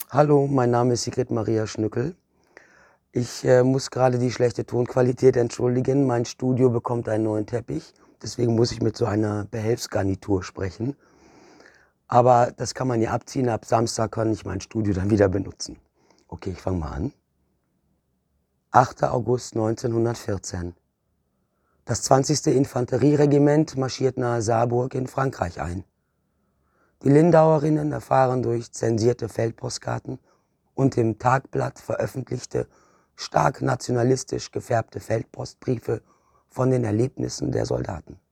Hallo, mein Name ist Sigrid Maria Schnückel. Ich muss gerade die schlechte Tonqualität entschuldigen. Mein Studio bekommt einen neuen Teppich. Deswegen muss ich mit so einer Behelfsgarnitur sprechen. Aber das kann man ja abziehen. Ab Samstag kann ich mein Studio dann wieder benutzen. Okay, ich fange mal an. 8. August 1914. Das 20. Infanterieregiment marschiert nahe Saarburg in Frankreich ein. Die Lindauerinnen erfahren durch zensierte Feldpostkarten und im Tagblatt veröffentlichte, stark nationalistisch gefärbte Feldpostbriefe von den Erlebnissen der Soldaten.